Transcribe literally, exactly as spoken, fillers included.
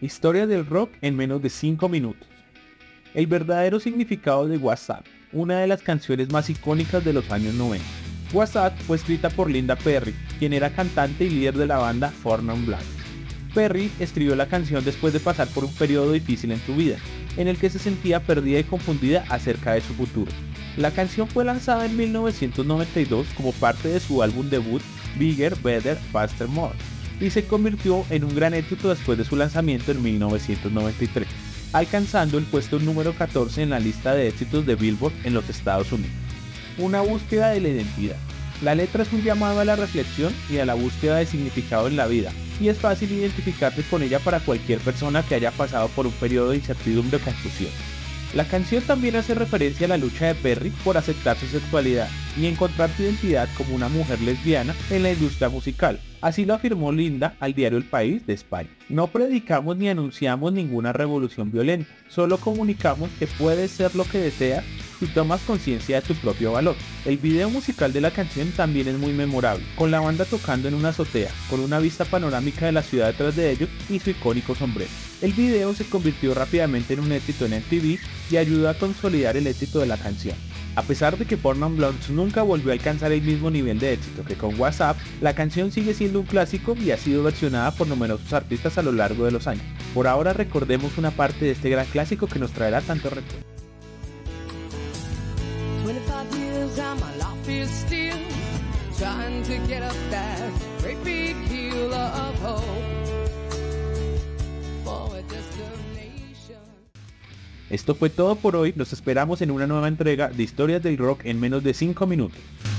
Historia del rock en menos de cinco minutos. El verdadero significado de WhatsApp, una de las canciones más icónicas de los años noventa. WhatsApp fue escrita por Linda Perry, quien era cantante y líder de la banda Four Non Blondes. Perry escribió la canción después de pasar por un periodo difícil en su vida, en el que se sentía perdida y confundida acerca de su futuro. La canción fue lanzada en mil novecientos noventa y dos como parte de su álbum debut Bigger, Better, Faster, More, y se convirtió en un gran éxito después de su lanzamiento en mil novecientos noventa y tres, alcanzando el puesto número catorce en la lista de éxitos de Billboard en los Estados Unidos. Una búsqueda de la identidad. La letra es un llamado a la reflexión y a la búsqueda de significado en la vida, y es fácil identificarse con ella para cualquier persona que haya pasado por un periodo de incertidumbre o confusión. La canción también hace referencia a la lucha de Perry por aceptar su sexualidad y encontrar su identidad como una mujer lesbiana en la industria musical. Así lo afirmó Linda al diario El País de España. No predicamos ni anunciamos ninguna revolución violenta, solo comunicamos que puedes ser lo que deseas si tomas conciencia de tu propio valor. El video musical de la canción también es muy memorable, con la banda tocando en una azotea, con una vista panorámica de la ciudad detrás de ellos y su icónico sombrero. El video se convirtió rápidamente en un éxito en M T V y ayudó a consolidar el éxito de la canción. A pesar de que Four Non Blondes nunca volvió a alcanzar el mismo nivel de éxito que con WhatsApp, la canción sigue siendo un clásico y ha sido versionada por numerosos artistas a lo largo de los años. Por ahora recordemos una parte de este gran clásico que nos traerá tanto recuerdo. twenty-five years and my life is still trying to get up that great big hill of hope for a destination. Esto fue todo por hoy, los esperamos en una nueva entrega de Historias del Rock en menos de cinco minutos.